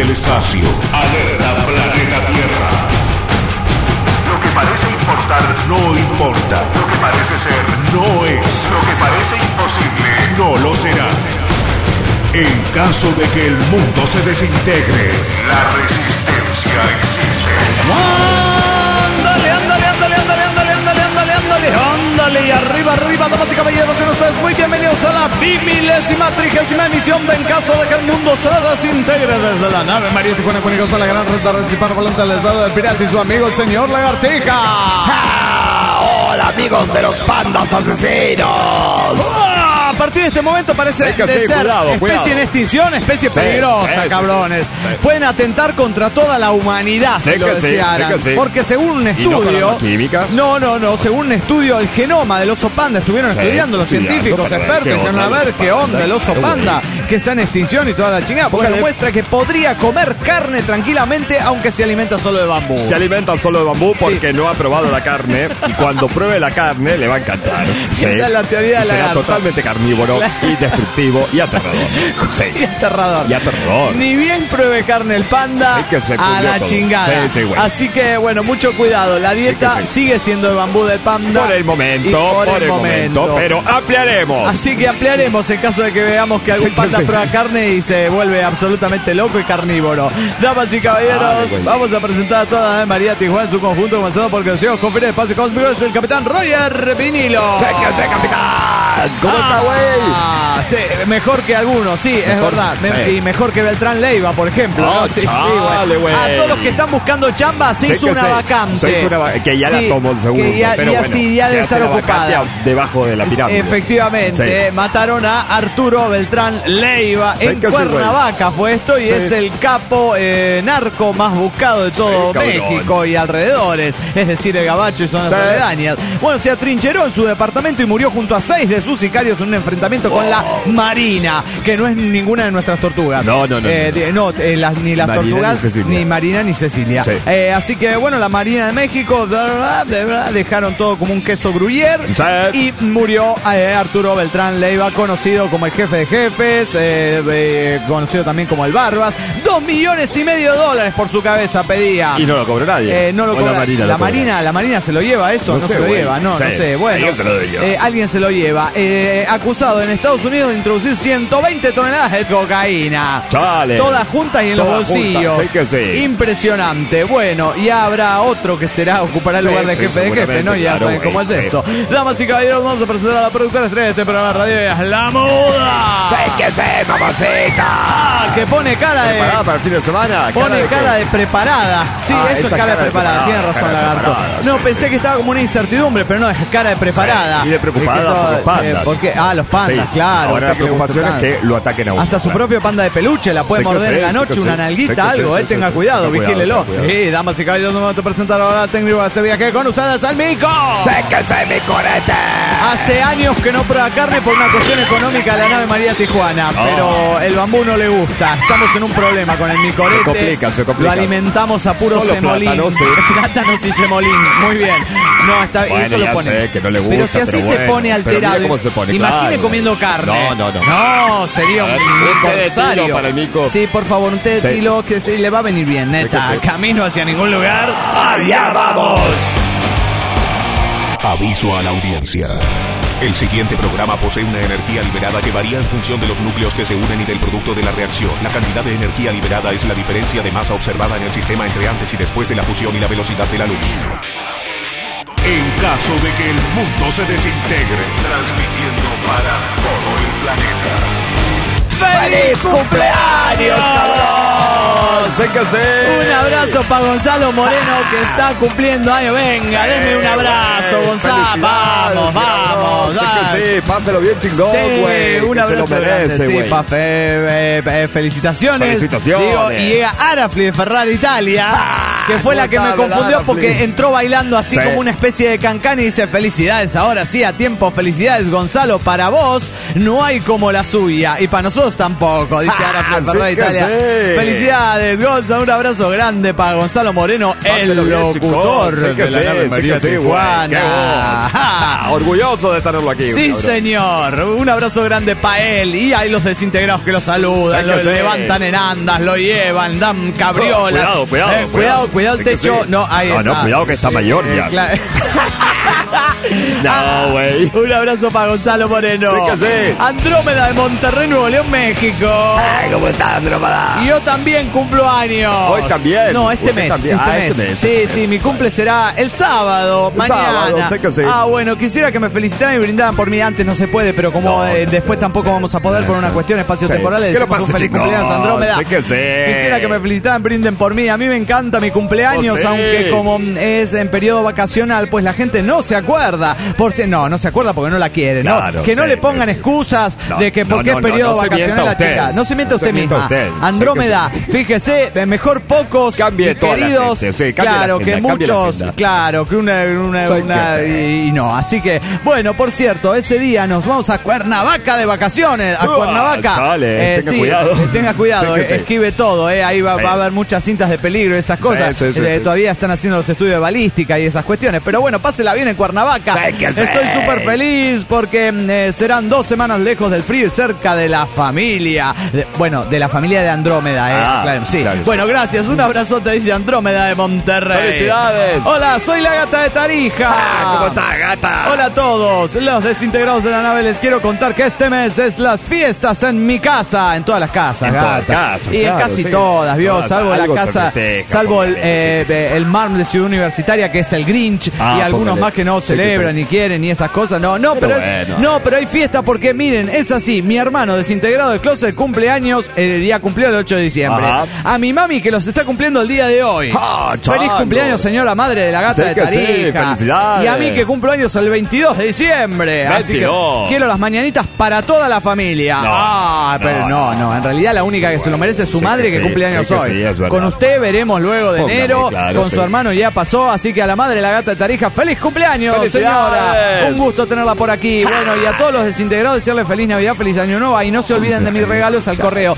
el espacio. Alerta planeta Tierra. Lo que parece importar no importa. Lo que parece ser no es. Lo que parece imposible no lo será. En caso de que el mundo se desintegre, la resistencia existe. Ándale, ándale, ándale, ándale, ándale, ándale, ándale, ándale, ándale, y arriba, damas y caballeros, sean ustedes muy bienvenidos a la 30ª emisión de En caso de que el mundo se desintegre, desde la nave María Tijuana Cúnicos a la gran red de Recipar Volante al estado del pirata y su amigo el señor Lagartija. ¡Hola, amigos de los pandas asesinos! A partir de este momento parece que de sí, ser cuidado. especie en extinción, especie peligrosa, sí, cabrones. sí. Pueden atentar contra toda la humanidad, si lo desearan. Porque según un ¿Y no con estudio... armas químicas? No, según un estudio, el genoma del oso panda estuvieron estudiando los científicos, expertos, dijeron a ver qué onda el oso panda, que está en extinción y toda la chingada, porque demuestra que podría comer carne tranquilamente, aunque se alimenta solo de bambú. Se alimentan solo de bambú porque no ha probado la carne, y cuando pruebe la carne le va a encantar. Esa es la teoría de la será totalmente carnívoro y destructivo y aterrador. Y aterrador. Y aterrador. Ni bien pruebe carne el panda, Sí que se a pudrió la todo. chingada. Sí, bueno. Así que, bueno, mucho cuidado. La dieta Sí. sigue siendo de bambú del panda. Por el Y momento, por el momento, pero ampliaremos. Así que ampliaremos en caso de que veamos que algún Sí, panda sí. prueba carne y se vuelve absolutamente loco y carnívoro. Damas y caballeros, güey. vamos a presentar a toda la nave María Tijuana en su conjunto, comenzando porque los señores confieren de espacio cósmico, es el capitán Roger Vinilo. ¡Sé, capitán! ¿Cómo está, güey? Sí, mejor que algunos, sí, es Mejor, verdad. sí. Y mejor que Beltrán Leiva, por ejemplo. Oh, ¿no? Sí, chale, güey. A todos los que están buscando chamba se Sí hizo que una sí. vacante. Se hizo una que ya Sí, la tomó seguro. que ya, pero ya bueno, sí, ya se debe hace estar la vacante ocupada. debajo de la pirámide. Efectivamente, Sí. mataron a Arturo Beltrán Leiva Sí en que sí, Cuernavaca, fue esto, y Sí. es el capo narco más buscado de todo Sí, cabrón. México y alrededores, es decir, el Gabacho y zonas Sí. aledañas. Bueno, se atrincheró en su departamento y murió junto a 6 de sus sicarios en un enfrentamiento con la Marina, que no es ninguna de nuestras tortugas. No. Ni las Marina tortugas, ni Cecilia. ni Marina ni Cecilia. Sí. Así que, bueno, la Marina de México dejaron todo como un queso gruyère. Sí. Y murió Arturo Beltrán Leiva, conocido como el jefe de jefes, conocido también como el Barbas. $2,5 millones por su cabeza pedía. Y no lo cobró nadie. No lo O cobra. la Marina La Marina se lo lleva eso, No no sé, se lo güey. lleva, no Sí. sé. Bueno, Alguien se lo lleva. alguien se lo lleva. Acusado en Estados Unidos de introducir 120 toneladas de cocaína. Chale. Todas juntas y en los Todas bolsillos. juntas, sí que sí. Impresionante. Bueno, y habrá otro que ocupará el Sí, lugar de sí, jefe de jefe, seguramente, ¿no? Ya claro, saben cómo es sí. esto. Damas y caballeros, vamos a presentar a la productora estrella de este programa de radio, es La Muda. mamacita! Que pone cara ¿Preparada de... para el fin de semana? Pone qué? cara de preparada. Sí, eso es esa cara de preparada. Tiene razón, cara de Lagarto. preparada, No, sí. pensé que estaba como una incertidumbre, pero no, es cara de preparada. Sí, y de preocupada Es que por los pandas. porque, los pandas, Sí. claro. Ahora la usted que le gusta preocupación es tanto. que lo ataquen a uno. Hasta su propio panda de peluche la puede Sí que morder sí, en la sí noche, que una sí. nalguita, Sí que sí, algo, sí, tenga sí. cuidado, Tenga cuidado, vigílelo. tenga cuidado. Sí, damas y caballeros, vamos a presentar ahora al técnico de este viaje con ustedes, al Mico. mi corete! Hace años que no prueba carne por una cuestión económica de la nave María Tijuana, pero el bambú no le gusta. Estamos en un problema con el micorete. Se complica. Lo alimentamos a puro Solo semolín. plátanos, sí. Plátanos y semolín. Muy bien. No, está bien. Bueno, Eso lo ya pone. sé que no le gusta, pero si así pero se bueno. pone Pero mira alterado. cómo se pone, Imagine claro. comiendo carne. No. No, sería A ver, un un té de corsario. tilo para el mico. Sí, por favor, un té de Sí. tilo que sí, le va a venir bien, neta. Sí que sí. Camino hacia ningún lugar. ¡Allá vamos! Aviso a la audiencia. El siguiente programa posee una energía liberada que varía en función de los núcleos que se unen y del producto de la reacción. La cantidad de energía liberada es la diferencia de masa observada en el sistema entre antes y después de la fusión y la velocidad de la luz. En caso de que el mundo se desintegre, transmitiendo para todo el planeta. ¡Feliz ¡Cumpleaños, cabrón! ¡Sé que sé! Un abrazo para Gonzalo Moreno que está cumpliendo años. Venga, Sí, denme un abrazo, güey. Gonzalo. Felicidades, Vamos, cabrón. vamos. Sé que sí, páselo bien chingón, güey. Un que abrazo se lo merece, grande, sí, güey. felicitaciones. Felicitaciones. Digo, y llega Arafli de Ferrari Italia. que fue la que me confundió porque entró bailando así como una especie de cancán y dice: felicidades, ahora sí, a tiempo, felicidades, Gonzalo, para vos no hay como la suya y para nosotros tampoco, dice Ara Ferrari Italia. Felicidades, Gonzalo, un abrazo grande para Gonzalo Moreno, el locutor de la nave María Tijuana. Orgulloso de tenerlo aquí. Sí, señor, un abrazo grande para él. Y hay los desintegrados que lo saludan, lo levantan en andas, lo llevan, dan cabriolas. Cuidado el techo. No, ahí está. Cuidado que está mayor ya. No, güey. Un abrazo para Gonzalo Moreno. Sí. Andrómeda de Monterrey, Nuevo León, México. Ay, ¿cómo está, Andrómeda? Y yo también cumplo años. Hoy también. No, este mes. Sí, mi cumple será el sábado, mañana. Bueno, quisiera que me felicitaran y brindaran por mí. Antes no se puede, pero como después tampoco vamos a poder por una cuestión espacios temporales. Decimos un feliz cumpleaños, Andrómeda. Quisiera que me felicitaran, brinden por mí. A mí me encanta mi cumpleaños, aunque como es en periodo vacacional, pues la gente no se acuerda. No se acuerda porque no la quiere, ¿no? Claro, que no le pongan excusas de que porque es periodo vacacional la chica. No se mienta usted misma. Andrómeda, fíjese, mejor pocos cambie queridos, claro, que muchos, claro, que una y no. Así que, bueno, por cierto, ese día nos vamos a Cuernavaca de vacaciones. A Cuernavaca. Chale, tenga cuidado, esquive todo, ahí va a haber muchas cintas de peligro y esas cosas. Todavía están haciendo los estudios de balística y esas cuestiones. Pero bueno, pásela bien en Cuernavaca. Estoy súper feliz porque serán 2 semanas lejos del frío y cerca de la familia. De la familia de Andrómeda, claro, sí. Claro, bueno, gracias. Un abrazote, dice Andrómeda de Monterrey. ¡Felicidades! Hola, soy la gata de Tarija. ¿Cómo está, gata? Hola a todos. Los desintegrados de la nave, les quiero contar que este mes es las fiestas en mi casa. En todas las casas, gata. Y en casi todas, ¿vio? Salvo la casa, salvo el MARM de Ciudad Universitaria, que es el Grinch, y algunos más que no celebran ni quieren ni esas cosas. Pero hay fiesta porque miren, es así. Mi hermano desintegrado de Closet cumpleaños, ya cumplió el 8 de diciembre. A mi mami que los está cumpliendo el día de hoy. Feliz cumpleaños, señora madre de la gata de Tarija. Y a mí que cumplo años el 22 de diciembre. Así que quiero las mañanitas para toda la familia. Pero no, en realidad la única que se lo merece es su madre que cumple años hoy. Con usted veremos luego de enero. Con su hermano ya pasó, así que a la madre de la gata de Tarija, feliz cumpleaños, señora. Un gusto tenerla por aquí. Bueno, y a todos los desintegrados decirles feliz Navidad, feliz Año Nuevo. Y no se olviden de mis regalos al correo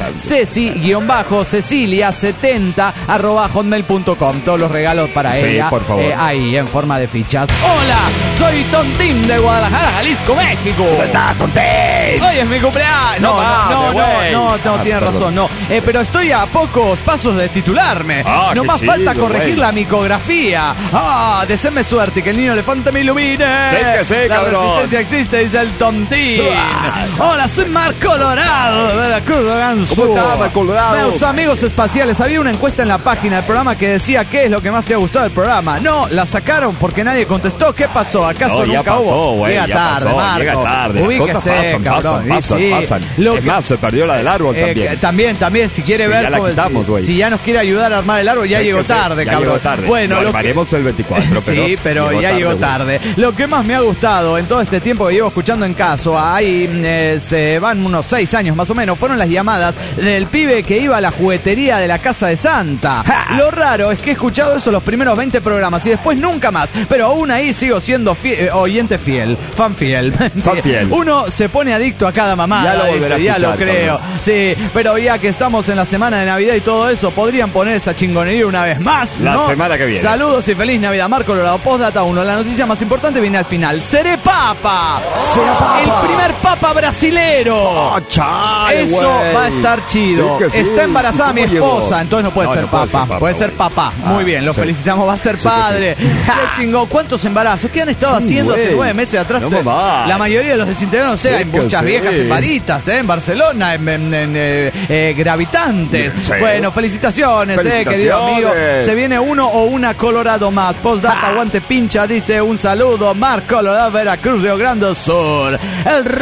ceci-cecilia70@hotmail.com. Todos los regalos para ella. Por favor. Ahí en forma de fichas. Hola, soy Tontín de Guadalajara, Jalisco, México. ¿Cómo estás, Tontín? Hoy es mi cumpleaños. No, tiene razón, no. Pero estoy a pocos pasos de titularme. No más falta corregir la micografía. Deséme suerte y que el niño elefante me ilumine. Sí, la cabrón. resistencia existe, dice el Tontín. Hola, soy Mar Colorado de Veracruz. ¿Cómo estás, Mar Colorado? Meus amigos espaciales, había una encuesta en la página del programa que decía qué es lo que más te ha gustado del programa. No, la sacaron porque nadie contestó. ¿Qué pasó? ¿Acaso nunca hubo? Llega tarde, Marco. Llega tarde. Ubíquese, cabrón. Pasan. Es más, se perdió la del árbol también. También, si quiere ver ya la quitamos, si ya nos quiere ayudar a armar el árbol, ya llegó tarde, cabrón. Bueno, lo armaremos el 24, pero ya llegó tarde. Lo que más me ha gustado en todo este tiempo que llevo escuchando en caso, ahí se van unos 6 años más o menos, fueron las llamadas del pibe que iba a la juguetería de la Casa de Santa. Lo raro es que he escuchado eso los primeros 20 programas y después nunca más, pero aún ahí sigo siendo oyente fiel, fan fiel. Uno se pone adicto a cada mamada, ya lo creo. Sí, pero ya que estamos en la semana de Navidad y todo eso, podrían poner esa chingonería una vez más, ¿no? La semana que viene. Saludos y feliz Navidad, Marco Colorado. Postdata 1, la noticia más importante viene al final. ¡Seré papa! El primer papa brasilero. Eso va a estar chido. Está embarazada mi esposa, entonces no puede ser papa. Puede ser papá. Muy bien, lo felicitamos, va a ser padre. Qué chingón. ¿Cuántos embarazos? ¿Qué han estado haciendo hace 9 meses atrás? La mayoría de los desintegrados, hay muchas viejas en varitas, en Barcelona, en gravitantes. Bueno, felicitaciones, querido amigo. Se viene uno o una Colorado más. Postdata, aguante pincha, dice un saludo. Mar Colorado, Veracruz, Río Grande do Sur. El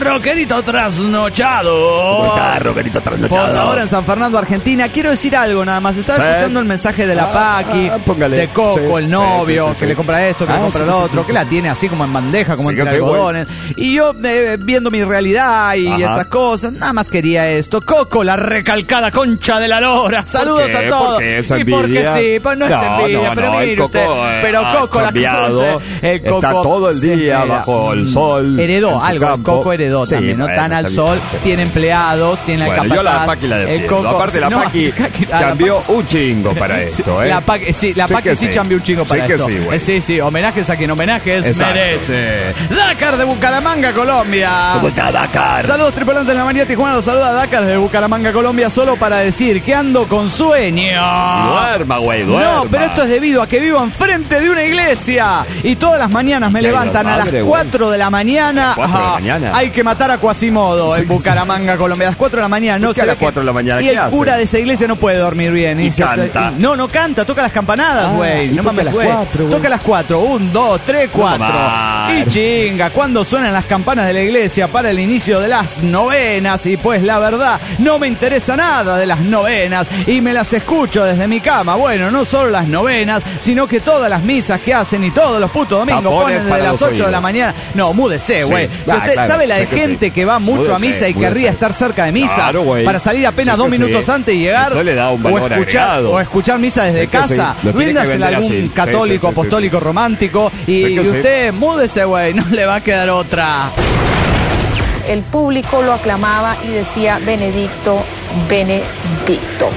rockerito trasnochado. ¿Cómo está, rockerito trasnochado? Por ahora en San Fernando, Argentina. Quiero decir algo nada más. Estaba escuchando el mensaje de la Paqui, póngale. de Coco, el novio, que le compra esto, que le compra lo otro, sí. que la tiene así como en bandeja, como entre sí, algodones. Y yo, viendo mi realidad y esas cosas, nada más quería esto. Coco, la recalcada concha de la lora. Saludos a todos. ¿Por qué? ¿Es y porque envidia? sí, pues no es envidia, pero el mire Coco, usted. Pero Coco, la cambiado, Coco está todo el se día entera. bajo el sol. Heredó en su algo, campo. Coco heredó Sí, también, no bueno, tan al está sol, bien. tiene empleados, tiene Bueno, la yo la capataz. Paqui la defiendo. Coco, Aparte, la no, Paqui la cambió un chingo para esto, ¿eh? La Paqui, sí, la Sí Paqui que sí sí. cambió un chingo para Sí que esto. sí, güey. Sí, homenajes a quien homenajes Exacto. merece. Dakar de Bucaramanga, Colombia. ¿Cómo está, Dakar? Saludos tripulantes de la María Tijuana, los saluda Dakar de Bucaramanga, Colombia, solo para decir que ando con sueño. Duerma, güey, duerma. No, pero esto es debido a que vivo enfrente de una iglesia y todas las mañanas me Ay, levantan a las madre, 4 de la mañana. 4 de la mañana. Hay que matar a Quasimodo en Bucaramanga, Colombia. A las 4 de la mañana. No ¿Por qué se a ve las 4 de la mañana? Y ¿Qué el hace? cura de esa iglesia no puede dormir bien. Y canta. No canta, toca las campanadas, güey. y No toca mames, las güey. 4, güey. Toca las 4. 1, 2, 3, 4. mal. Y chinga, cuando suenan las campanas de la iglesia para el inicio de las novenas. Y pues la verdad, no me interesa nada de las novenas y me las escucho desde mi cama. Bueno, no solo las novenas, sino que todas las misas que hacen y todos los putos domingos Tapones ponen desde para las los 8 de la oídos. mañana. No, múdese, güey. Sí. Si usted Claro, sabe la de sé que gente sí. que va mucho a misa y Múdese. querría estar cerca de misa Claro, güey. para salir apenas Sé 2 que minutos sí. antes y llegar Eso le da un valor agregado. o escuchar misa desde Sé que casa. sí. Lo tiene que Véndasela a vender algún así. católico, Sí, apostólico, romántico y Sé que sí. usted múdese, güey. No le va a quedar otra. El público lo aclamaba y decía Benedicto, Benedicto.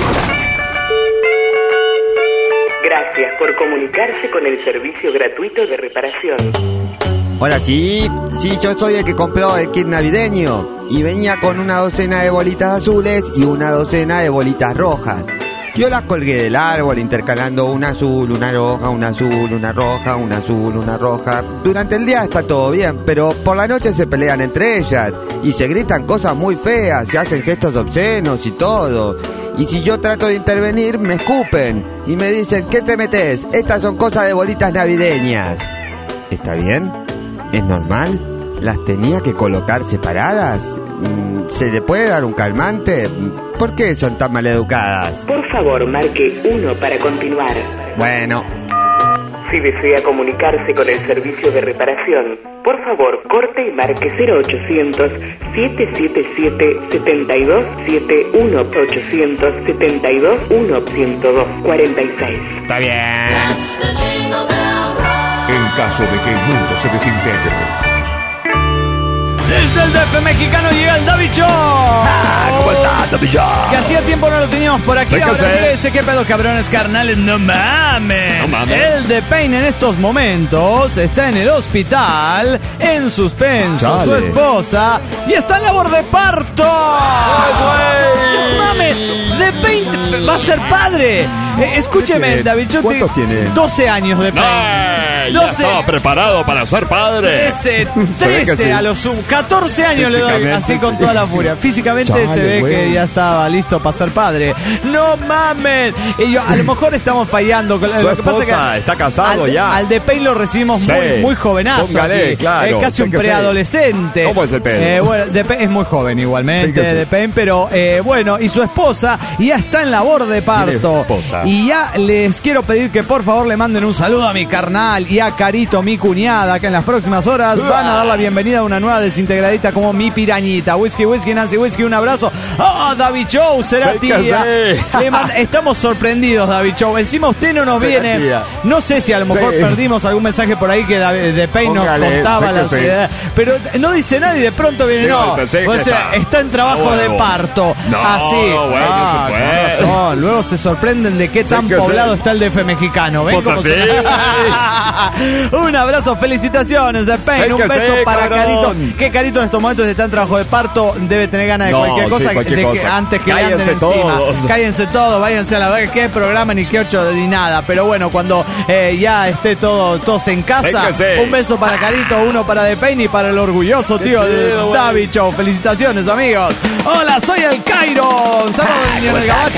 Gracias por comunicarse con el servicio gratuito de reparación. Hola, sí, yo soy el que compró el kit navideño y venía con una docena de bolitas azules y una docena de bolitas rojas. Yo las colgué del árbol intercalando una azul, una roja, una azul, una roja, una azul, una roja. Durante el día está todo bien, pero por la noche se pelean entre ellas y se gritan cosas muy feas, se hacen gestos obscenos y todo. Y si yo trato de intervenir, me escupen y me dicen, ¿qué te metes? Estas son cosas de bolitas navideñas. ¿Está bien? ¿Es normal? ¿Las tenía que colocar separadas? ¿Se le puede dar un calmante? ¿Por qué son tan maleducadas? Por favor, marque 1 para continuar. Bueno, Si desea comunicarse con el servicio de reparación, por favor, corte y marque 0800 777 7271 800 72 102 46. está bien. En caso de que el mundo se desintegre. Desde el DF mexicano llega el David Show. ¿Cómo está, Topillo? Que hacía tiempo no lo teníamos por aquí. Sí que Ahora sé. fíjese qué pedo, cabrones carnales. No mames. No mames. El de Payne en estos momentos está en el hospital, en suspenso. Chale. Su esposa y está en labor de parto. No mames. De Payne va a ser padre. Escúcheme, ¿Qué? David Show. ¿Cuántos tiene? 12 años de Payne. ¡Ay! 12. Ya estaba preparado para ser padre. 13, Se ve que 13 sí. a los 14 años le doy, Físicamente, así con toda la furia. Físicamente Chale, se ve güey. que ya estaba listo para ser padre. ¡No mames! Y yo, a lo mejor estamos fallando. Con, Su lo que pasa es que esposa está casado ya. Al de Payne lo recibimos Sí. muy jovenazo. Póngale, aquí. claro, Es casi sé un que sí. preadolescente. ¿Cómo es el pedo? Bueno, de Payne es muy joven igualmente, Sí que sí. de Payne, pero bueno, y su esposa ya está en labor de parto. esposa? Y ya les quiero pedir que por favor le manden un saludo a mi carnal y a Carito, mi cuñada, que en las próximas horas van a dar la bienvenida a una nueva desintegradita como mi pirañita. Whisky, Nancy Whisky, un abrazo. ¡Ah, David Show! Será Sí que tía. sí. Estamos sorprendidos, David Show. Encima usted no nos Será viene. tía. No sé si a lo mejor Sí. perdimos algún mensaje por ahí que de Payne nos Póngale, contaba sé la que sí. ansiedad. Pero no dice nada y de pronto viene. De No, golpe, sí o que sea, está en trabajo Ah, de bueno. parto. No, Así. bueno, no se puede. con razón. Luego se sorprenden de qué tan que poblado sí. está el DF mexicano. ¿Ven Pues cómo así, Un abrazo, felicitaciones de Payne. Sé Un que beso sí, para cabrón. Carito. Que Carito en estos momentos está en trabajo de parto. Debe tener ganas de No, cualquier sí, cosa, cualquier de que cosa. antes que le anden Cállense encima. todos. Cállense todos, váyanse a la verga. Qué programa, ni qué 8 ni nada. Pero bueno, cuando ya esté todos en casa, Sé que sí. un beso para Carito, uno para De Payne y para el orgulloso tío chido, del güey. David Show. Felicitaciones, amigos. Hola, soy el Cairo. Saludos, niño del Gabacho. Cairo?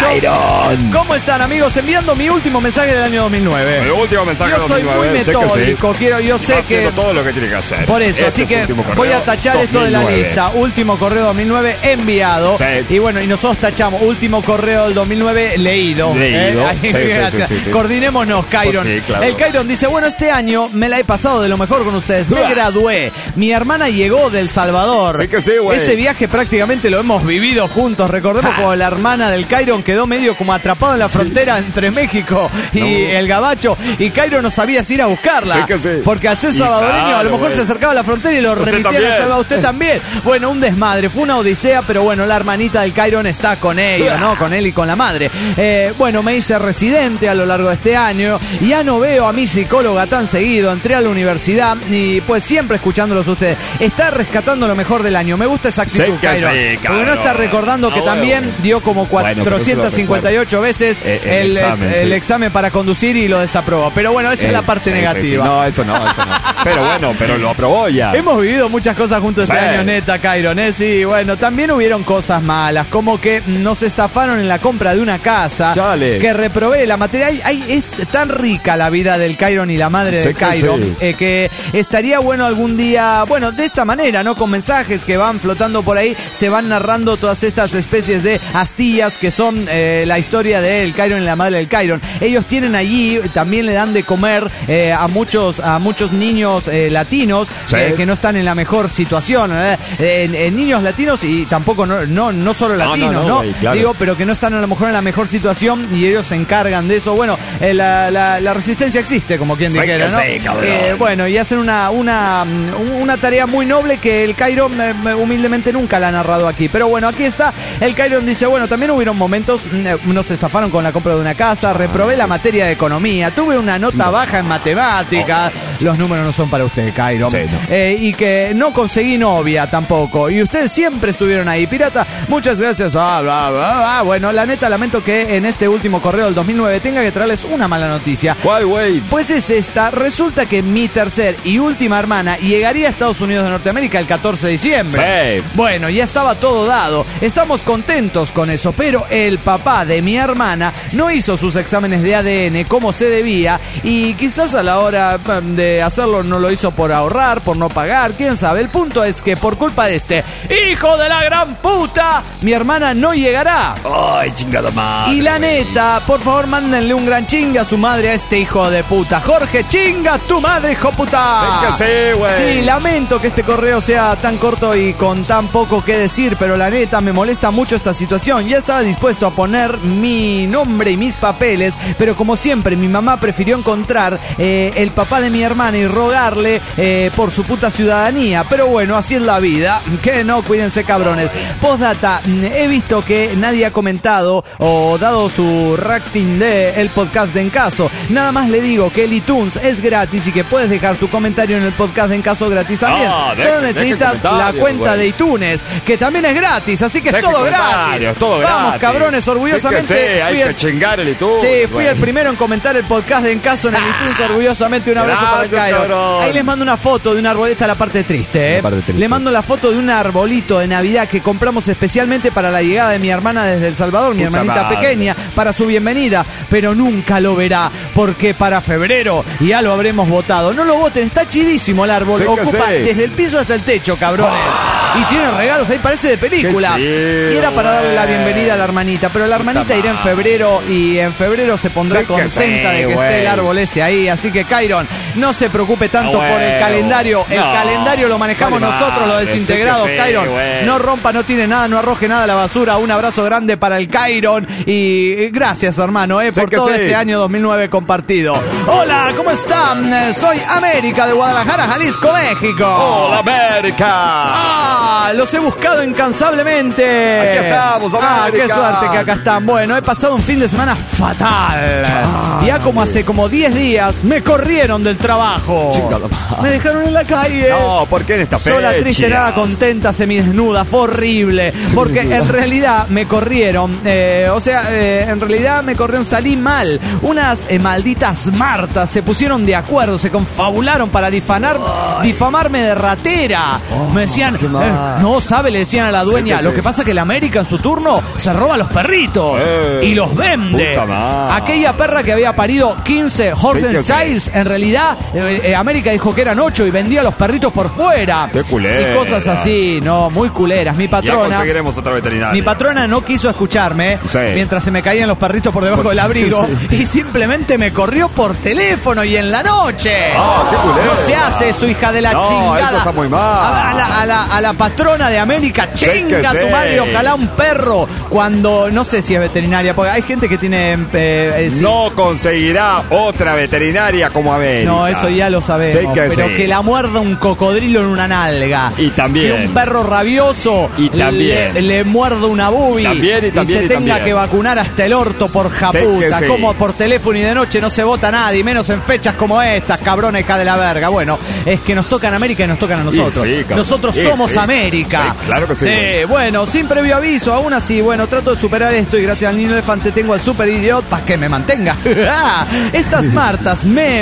Tabillón. ¿Cómo están, amigos? Enviando mi último mensaje del año 2009. El último mensaje Yo soy 2009, muy sé que metódico, sí. yo sé Va que... haciendo todo lo que tiene que hacer. Por eso, Este así es que su último correo, voy a tachar esto de la 2009. lista. Último correo 2009 enviado. Sí. Y bueno, y nosotros tachamos último correo del 2009 leído. Leído. Ahí, Sí, sí, gracias. sí. Coordinémonos, Cairon. Pues sí, claro. El Cairon dice, bueno, este año me la he pasado de lo mejor con ustedes. Me gradué. Mi hermana llegó del Salvador. Sí que sí, güey. Ese viaje prácticamente lo hemos vivido juntos. Recordemos como la hermana del Cairon quedó medio como atrapada en la frontera entre México y el Gabacho. Y Cairon no sabía si ir a buscarla. Sí que sí. Porque al ser Y salvadoreño a lo claro, mejor güey. se acercaba a la frontera y lo Usted remitía a también. El Salvador. Usted también. Bueno, un desmadre. Fue una odisea, pero bueno, la hermanita del Cairon está con ellos, ¿no? Con él y con la madre. Bueno, me hice residente a lo largo de este año. Ya no veo a mi psicóloga tan seguido. Entré a la universidad y pues siempre escuchándolos a ustedes. Está rescatando lo mejor del año. Me gusta esa actitud, Sí que Cairon. sí, Porque no cabrón. está recordando que Ah, también bueno. dio como Bueno, pero eso lo 458 veces El examen, el sí. examen para conducir y lo desaprobó. Pero bueno, esa es la parte Sí, sí, negativa. sí. No, eso no. Pero bueno, pero lo aprobó ya. Hemos vivido muchas cosas juntos este Sí. año, neta, Cairon, ¿eh? Sí, bueno, también hubieron cosas malas, como que nos estafaron en la compra de una casa, Chale. que reprobé la materia. Es tan rica la vida del Cairon y la madre Sí del que Cairon, sí. que estaría bueno algún día, bueno, de esta manera, ¿no? Con mensajes que van flotando por ahí, se van narrando todas estas especies de astillas que son la historia del Cairon y la madre del Cairon. Ellos tienen allí, también le dan de comer a muchos niños latinos Sí. que no están en la mejor situación, niños latinos y tampoco no solo latinos, ¿no? güey, claro. Digo, pero que no están a lo mejor en la mejor situación y ellos se encargan de eso. Bueno, la resistencia existe, como quien Sí dijera, que ¿no? sí, cabrón. Bueno, y hacen una tarea muy noble que el Cairon humildemente nunca la ha narrado aquí. Pero bueno, aquí está. El Cairon dice, bueno, también hubieron momentos, nos estafaron con la compra de una casa, reprobé la materia de economía, tuve una nota baja en matemáticas, los números no son para usted, Cairon. Sí, no. Y que no conseguí novia tampoco. Y ustedes siempre estuvieron ahí. Pirata, muchas gracias. Bueno, la neta, lamento que en este último correo del 2009 tenga que traerles una mala noticia. ¿Cuál, güey? Pues es esta, resulta que mi tercer y última hermana llegaría a Estados Unidos de Norteamérica el 14 de diciembre. Sí. Bueno, ya estaba todo dado. Estamos contentos con eso, pero el papá de mi hermana no hizo sus exámenes de ADN como se debía y quizás a la hora de hacerlo no lo hizo por ahorrar, por no pagar, quién sabe. El punto es que por culpa de este hijo de la gran puta, mi hermana no llegará. Ay, chingada madre. Y la neta, por favor, mándenle un gran chinga a su madre a este hijo de puta. Jorge, chinga a tu madre, hijo puta. Sí que sí, güey. Sí, lamento que este correo sea tan corto y con tan poco que decir, pero la neta me molesta mucho esta situación. Ya estaba dispuesto a poner mi nombre y mis papeles, pero como siempre mi mamá prefirió encontrar el papá de mi hermana y rogarle por su puta ciudadanía. Pero bueno, así es la vida. Que no, cuídense, cabrones. Postdata, he visto que nadie ha comentado o dado su rating de el podcast de En Caso. Nada más le digo que el iTunes es gratis y que puedes dejar tu comentario en el podcast de En Caso gratis también. Solo necesitas la cuenta de iTunes, que también es gratis, así que es todo gratis. Todo Vamos, gratis. cabrones, orgullosamente. Sí, que sí, hay fui que el- chingar el iTunes. Sí, fui güey. el primero en comentar el podcast de En Caso en el iTunes, orgullosamente. Un abrazo para el Gracias, Cairo. cabrón. Ahí les mando una foto de un arbolito, esta es la parte triste, La parte triste. Le mando la foto de un arbolito de Navidad que compramos especialmente para la llegada de mi hermana desde El Salvador, mi Puta hermanita madre. pequeña, para su bienvenida, pero nunca lo verá, porque para febrero ya lo habremos votado. No lo voten, está chidísimo el árbol, Sí que ocupa sí. desde el piso hasta el techo, cabrones. Y tiene regalos, ahí parece de película. Qué chido, Y era para darle la güey. bienvenida a la hermanita, pero la hermanita irá en febrero y en febrero se pondrá Sí que contenta sí, de que güey. esté el árbol ese ahí. Así que, Cairon, no se preocupe tanto por el huevo. calendario. El No, calendario lo manejamos vale nosotros, los madre, desintegrados, sí que sí, Cairon. güey. No rompa, no tiene nada, no arroje nada a la basura. Un abrazo grande para el Cairon y gracias, hermano, Sí por que todo sí. este año 2009 compartido. Hola, ¿cómo están? Soy América de Guadalajara, Jalisco, México. ¡Hola, América! ¡Ah! Los he buscado incansablemente. Aquí estamos, ¡Ah, América! qué suerte que acá están! Bueno, he pasado un fin de semana fatal. Ya como hace como 10 días me corrieron del trabajo. Chingada madre. Me dejaron en la calle. No, ¿por qué en esta fecha? Sola, triste, nada contenta, semidesnuda, fue horrible. Porque en realidad me corrieron, en realidad me corrieron, salí mal. Unas malditas martas se pusieron de acuerdo, se confabularon para difamarme de ratera. Me decían, No sabe, le decían a la dueña. Sí. Lo que pasa es que la América en su turno se roba los perritos y los vende. Puta madre. Aquella perra que había parido 15 Hordenchilds, en realidad América dijo que eran 8 y vendía los perritos por fuera. Qué culera. Y cosas así, no, muy culeras. Mi Ya patrona... conseguiremos otra veterinaria. Mi patrona no quiso escucharme Sí. mientras se me caían los perritos por debajo del abrigo y simplemente me corrió por teléfono y en la noche. ¡Qué culero! No se hace eso, hija de la chingada. Eso está muy mal. A la patrona de América, Sí que chinga tu sí. madre, ojalá un perro. Cuando, no sé si es veterinaria, porque hay gente que tiene... sí. No conseguirá otra veterinaria como América. No, eso ya lo sabemos. Sí que pero sí. que la muerda un cocodrilo en una nalga. Y también. Que un perro rabioso Y también. le muerda una bubi. También, y también, se y tenga también. que vacunar hasta el orto por japuta. Sí que sí. Como por teléfono y de noche no se vota nadie, menos en fechas como estas, cabrones de la verga. Bueno, es que nos tocan América y nos tocan a nosotros. Sí, cabrón. Nosotros Sí, somos sí. América. Sí, claro que sí. Bueno, sin previo aviso, aún así, bueno, trato de superar esto y gracias al niño elefante tengo al super idiot para que me mantenga. Estas martas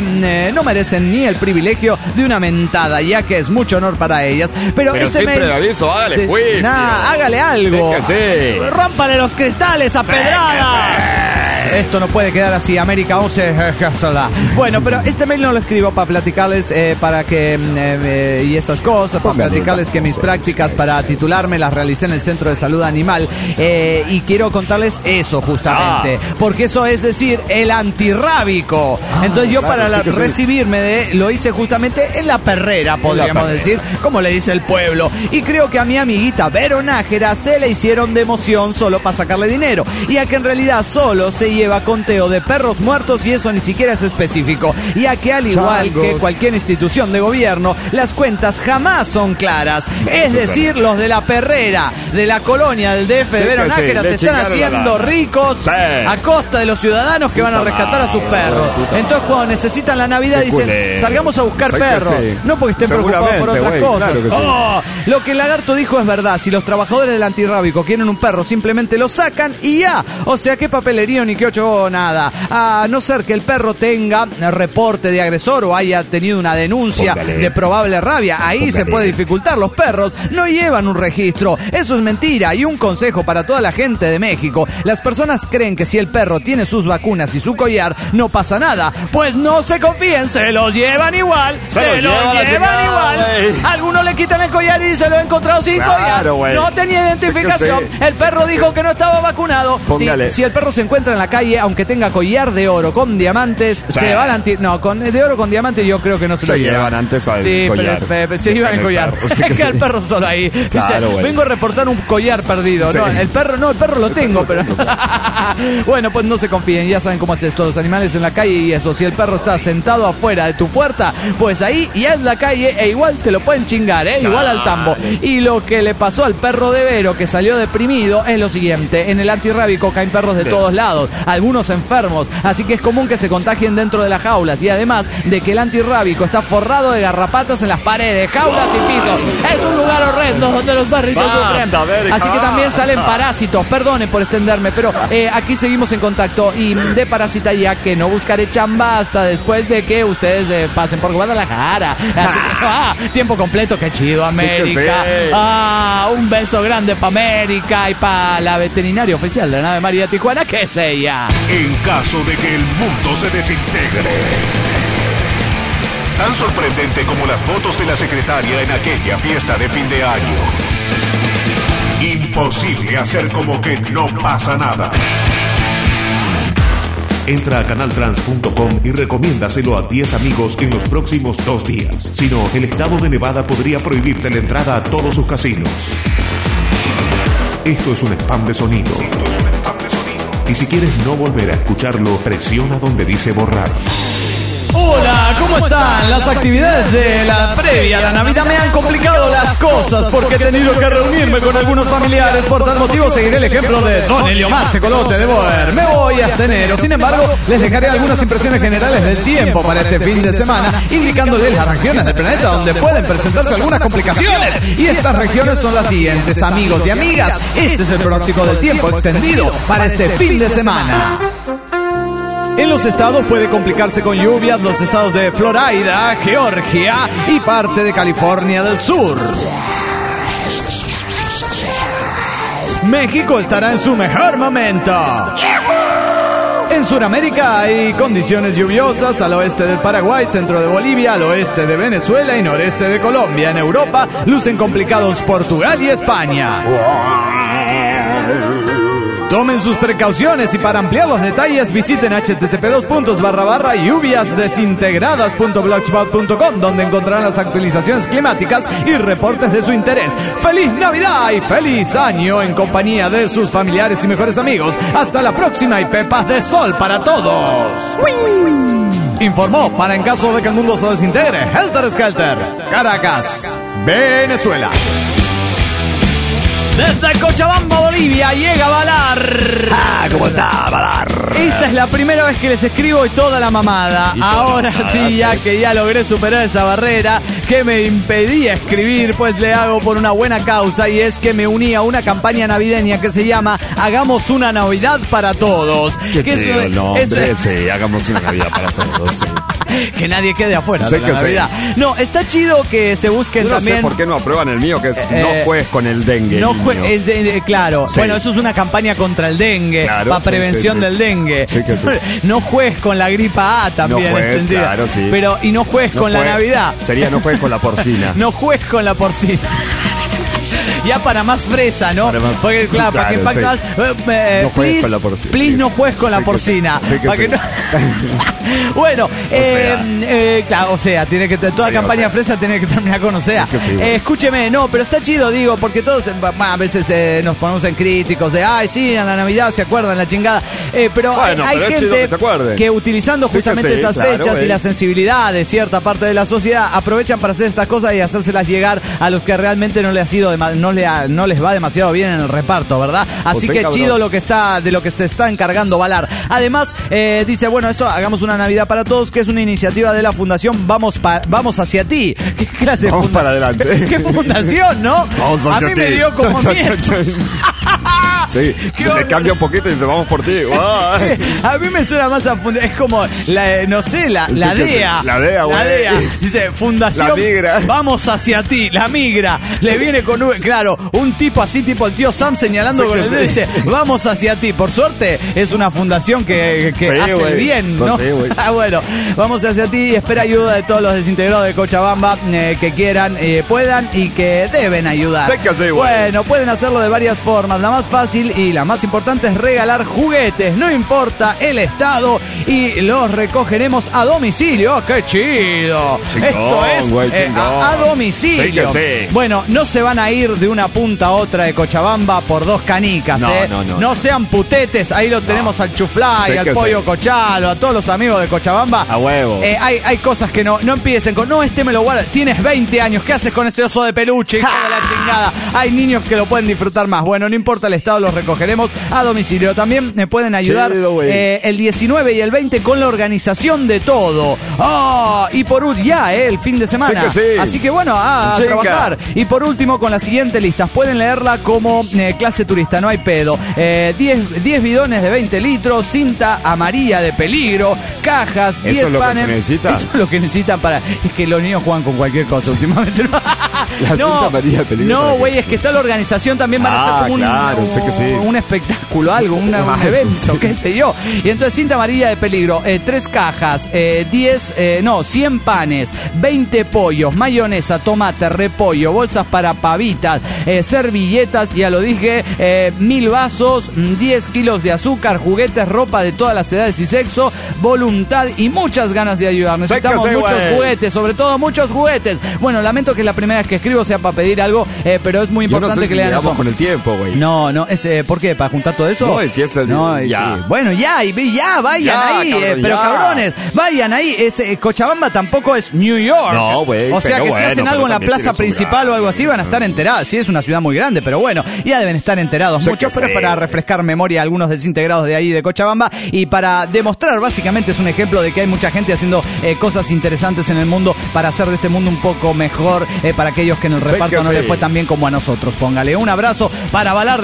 no merecen ni el privilegio de una mentada, ya que es mucho honor para ellas. Pero este siempre mail... le aviso, hágale juicio. Hágale algo. Sí que sí. Rómpale los cristales a pedrada. Esto no puede quedar así, América 11. Bueno, pero este mail no lo escribo para platicarles para que y esas cosas, para Póngale, platicarles que mis sí, prácticas para titularme las realicé en el Centro de Salud Animal y quiero contarles eso justamente, porque eso es decir, el antirrábico. Entonces yo claro, para sí que sí. recibirme lo hice justamente en la perrera, podríamos perrera. decir, como le dice el pueblo. Y creo que a mi amiguita Vero Nájera se le hicieron de emoción solo para sacarle dinero, y a que en realidad solo se lleva conteo de perros muertos y eso ni siquiera es específico, y a que al igual Changos. que cualquier institución de gobierno, las cuentas jamás son claras. Es decir, los de la perrera, de la colonia del DF de Sí Vero que sí, Nájera le se están chingaron la haciendo lana. ricos Sí. a costa de los ciudadanos que van a rescatar a sus perros. Entonces cuando necesitan la Navidad Qué dicen, culero. salgamos a buscar Sí que perros, sí. no porque estén preocupados por Seguramente, otras güey, cosas. claro que sí. Oh, lo que el lagarto dijo es verdad. Si los trabajadores del antirrábico quieren un perro, simplemente lo sacan y ya. O sea, qué papelerío ni qué ocho nada. A no ser que el perro tenga reporte de agresor o haya tenido una denuncia Póngale. de probable rabia. Ahí se Póngale. puede dificultar. Los perros no llevan un registro. Eso es mentira. Y un consejo para toda la gente de México. Las personas creen que si el perro tiene sus vacunas y su collar, no pasa nada. Pues no se confíen, se los llevan igual. Se los lleva la llevan chingada, igual. güey. Algunos le quitan el collar y se lo he encontrado sin Claro, collar. güey. No tenía identificación. Sí que sí. El perro dijo que no estaba vacunado. Póngale. Si el perro se encuentra en la calle, aunque tenga collar de oro con diamantes, Sí. se va al no, de oro con diamantes yo creo que no se lo Se llevan. llevan antes al Sí, collar. pero se llevan el collar. perro, sí Es que que el sí. perro solo ahí. Claro, Dice, güey. vengo a reportar un collar perdido. Sí. No, el perro lo tengo, pero bueno, pues no se confíen, ya saben cómo es esto, los animales en la calle y eso. Si el perro está sentado afuera de tu puerta, pues ahí ya es la calle e igual te lo pueden chingar, igual al tambo. Y lo que le pasó al perro de Vero, que salió deprimido, es lo siguiente: en el antirrábico caen perros de todos lados, algunos enfermos, así que es común que se contagien dentro de las jaulas, y además de que el antirrábico está forrado de garrapatas en las paredes, jaulas y pisos. Es un lugar horrendo donde los perritos Basta, sufren. América, Así que también basta. salen parásitos, perdonen por extenderme, pero aquí seguimos en contacto, y de parásita ya que no buscaré chamba hasta después de que ustedes pasen por Guadalajara. Así que, tiempo completo, qué chido, América. sí. Un beso grande para América y para la veterinaria oficial de la nave María Tijuana, que es ella. En caso de que el mundo se desintegre. Tan sorprendente como las fotos de la secretaria en aquella fiesta de fin de año. Imposible hacer como que no pasa nada. Entra a canaltrans.com y recomiéndaselo a 10 amigos en los próximos 2 días. Si no, el estado de Nevada podría prohibirte la entrada a todos sus casinos. Esto es un spam de sonido. Y si quieres no volver a escucharlo, presiona donde dice borrar. Hola, ¿cómo están? Las actividades de la previa a la Navidad me han complicado las cosas porque he tenido que reunirme con algunos familiares. Por tal motivo seguiré el ejemplo de Don Eliomar Tecolote de Boer. Me voy hasta enero. Sin embargo, les dejaré algunas impresiones generales del tiempo para este fin de semana, indicándoles las regiones del planeta donde pueden presentarse algunas complicaciones. Y estas regiones son las siguientes, amigos y amigas. Este es el pronóstico del tiempo extendido para este fin de semana. En los estados puede complicarse con lluvias los estados de Florida, Georgia y parte de California del Sur. México estará en su mejor momento. En Sudamérica hay condiciones lluviosas al oeste del Paraguay, centro de Bolivia, al oeste de Venezuela y noreste de Colombia. En Europa lucen complicados Portugal y España. Tomen sus precauciones y para ampliar los detalles visiten http://lluviasdesintegradas.blogspot.com, donde encontrarán las actualizaciones climáticas y reportes de su interés. ¡Feliz Navidad y feliz año en compañía de sus familiares y mejores amigos! Hasta la próxima y pepas de sol para todos. Informó para en caso de que el mundo se desintegre, Helter Skelter, Caracas, Venezuela. Desde Cochabamba, Bolivia, llega Valar. ¿Cómo está, Valar? Esta es la primera vez que les escribo y toda la mamada. Ahora sí, ya que ya logré superar esa barrera que me impedía escribir, pues le hago por una buena causa, y es que me uní a una campaña navideña que se llama Hagamos una Navidad para Todos. Qué que chido el nombre, sí, hagamos una Navidad para todos, sí. Que nadie quede afuera Sé de la que Navidad. sí. No, está chido que se busquen Yo no también. sé por qué no aprueban el mío, que es no juegues con el dengue. No niño. claro. Sí. Bueno, eso es una campaña contra el dengue, Claro, para sí, prevención sí, sí. del dengue. Sí, que sí. No juegues con la gripa A también, No juegues, ¿entendida? claro, sí. Pero, y no juegues No con la juegues- Navidad. Sería no juegues con la porcina. No juegues con la porcina. Ya para más fresa, ¿no? Porque claro, para que impacte sí. más. No juegues con la porcina. Please no juegues con la Sí que porcina. sí, sí que Para que sí. no- Bueno, claro, o sea, tiene que toda Sí, campaña o sea. fresa tiene que terminar con o sea. Sí que sí, bueno. Escúcheme, no, pero está chido, digo, porque todos a veces nos ponemos en críticos de, ay, sí, en la Navidad se acuerdan la chingada. Pero Bueno, hay pero es chido gente que se acuerden. que utilizando Sí que justamente sí, esas claro, fechas y güey. la sensibilidad de cierta parte de la sociedad aprovechan para hacer estas cosas y hacérselas llegar a los que realmente no les ha sido no les va demasiado bien en el reparto, ¿verdad? Así sí, que cabrón. chido de lo que se está encargando Valar. Además, dice, bueno, esto hagamos una Navidad para todos, que es una iniciativa de la Fundación Vamos Hacia Ti. ¿Qué clase de Vamos para adelante. ¿Qué fundación, no? Vamos A hacia mí ti. me dio como Chon, miedo. chon, chon. Sí, Qué le horror. cambia un poquito y dice, vamos por ti. Guau. A mí me suena más a fundación. Es como, no sé, la Sí, que DEA. sí. La DEA, güey. Dice, Fundación La migra. Vamos Hacia Ti. La migra. Le viene con un tipo así, tipo el tío Sam señalando Sí, con que el dedo y sí. dice, Vamos Hacia Ti. Por suerte, es una fundación que Sí, hace el güey. bien, No ¿no? sé, güey. Bueno, Vamos Hacia Ti. Espera ayuda de todos los desintegrados de Cochabamba que quieran, puedan y que deben ayudar. Sí que sí, güey. Bueno, pueden hacerlo de varias formas. La más fácil y la más importante es regalar juguetes, no importa el estado, y los recogeremos a domicilio. ¡Qué chido! Chingón, Esto es güey, chingón. a domicilio. Sí que sí. Bueno, no se van a ir de una punta a otra de Cochabamba por dos canicas, No, ¿eh? no. sean putetes, ahí lo tenemos al Chuflay, Sí al que Pollo sí. Cochalo, a todos los amigos de Cochabamba. A huevo. Hay cosas que no empiecen con, no, me lo guarda. Tienes 20 años, ¿qué haces con ese oso de peluche? Hijo de la chingada. Hay niños que lo pueden disfrutar más. Bueno, no importa el estado, los recogeremos a domicilio. También me pueden ayudar Chido, güey. el 19 y el 20 con la organización de todo. Y por el fin de semana. Sí que sí. Así que bueno, a Chinga. trabajar. Y por último, con la siguiente lista. Pueden leerla como clase turista, no hay pedo. 10 bidones de 20 litros, cinta amarilla de peligro, cajas, 10 ¿Eso es lo que panes. se necesita? Eso es lo que necesitan para... Es que los niños juegan con cualquier cosa últimamente. La cinta amarilla de peligro, no, ¿para qué? güey, es que está la organización, también van a hacer como claro, sé que sí. un espectáculo, algo, un evento, Sí. qué sé yo. Y entonces cinta amarilla de peligro, 3 cajas, 100 panes, 20 pollos, mayonesa, tomate, repollo, bolsas para pavitas, servilletas, ya lo dije, 1000 vasos, 10 kilos de azúcar, juguetes, ropa de todas las edades y sexo, voluntad y muchas ganas de ayudar. Necesitamos sí, muchos güey. juguetes, sobre todo muchos juguetes. Bueno, lamento que la primera vez que escribo sea para pedir algo, pero es muy Yo no importante sé que si lean llegamos eso. con el tiempo, güey. No, ¿por qué? ¿Para juntar todo eso? No, si es el- No, ya. sí. Bueno, ya, vayan Ya, ahí, cabrón, pero ya. cabrones, vayan ahí. Cochabamba tampoco es New York. No, güey, O sea pero que bueno, si hacen pero algo en la también plaza tiene su principal o algo así, van a gran- estar enterados. Sí, es una ciudad muy grande, pero bueno, ya deben estar enterados Sí muchos, que pero sí. es para refrescar memoria a algunos desintegrados de ahí de Cochabamba y para demostrar, básicamente es un ejemplo de que hay mucha gente haciendo cosas interesantes en el mundo para hacer de este mundo un poco mejor para aquellos que en el Sí reparto que no sí. les fue tan bien como a nosotros. Póngale un abrazo para Valar de Cochabamba.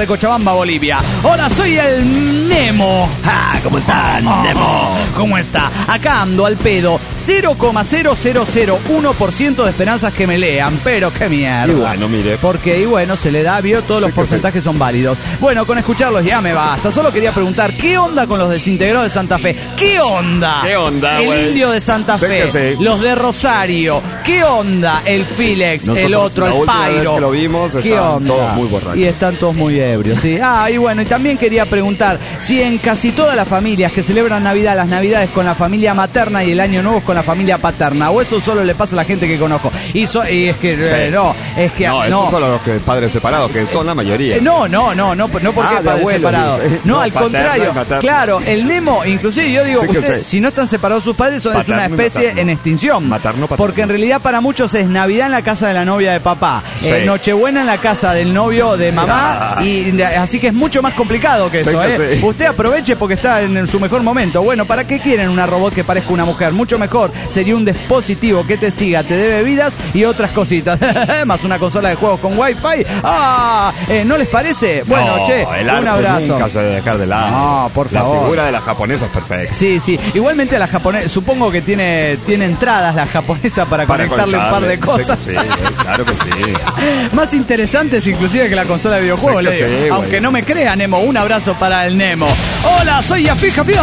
Cochabamba, Bolivia. Hola, soy el Nemo. ¿Cómo están, Nemo? ¿Cómo está? Acá ando al pedo. 0,0001% de esperanzas que me lean, pero qué mierda. Y bueno, mire. Porque, se le da, vio, todos los porcentajes son válidos. Bueno, con escucharlos ya me basta. Solo quería preguntar, ¿qué onda con los desintegrados de Santa Fe? ¿Qué onda? ¿Qué onda, El güey? Indio de Santa Fe, los de Rosario. ¿Qué onda? El Filex, el otro, el Pairo. Que lo vimos, ¿Qué onda? todos muy borrachos. Y están todos muy ebrios, sí. Y también quería preguntar si en casi todas las familias que celebran Navidad, las Navidades con la familia materna y el Año Nuevo con la familia paterna, o eso solo le pasa a la gente que conozco. Y es que esos son los padres separados, que son la mayoría. No porque es padres separados. No, al contrario. Claro, el Nemo, inclusive yo digo, ustedes, si no están separados sus padres, es una especie en extinción. Materno. Porque en realidad para muchos es Navidad en la casa de la novia de papá, Nochebuena en la casa del novio de mamá, y así que es mucho más complicado que eso. Usted aproveche porque está en su mejor momento. Bueno, ¿para qué quieren una robot que parezca una mujer? Mucho mejor sería un dispositivo que te siga, te dé bebidas y otras cositas. Más una consola de juegos con Wi-Fi. ¿No les parece? Bueno, un abrazo. Nunca se debe dejar de lado. No, por favor. La figura de la japonesa es perfecta. Sí. Igualmente la japonesa, supongo que tiene entradas la japonesa para conectarle un par de cosas. Sí, claro que sí. Más interesantes inclusive que la consola de videojuegos, le digo. Aunque no me crean, Nemo, un abrazo para el Nemo. Hola, soy Yafir Jafir.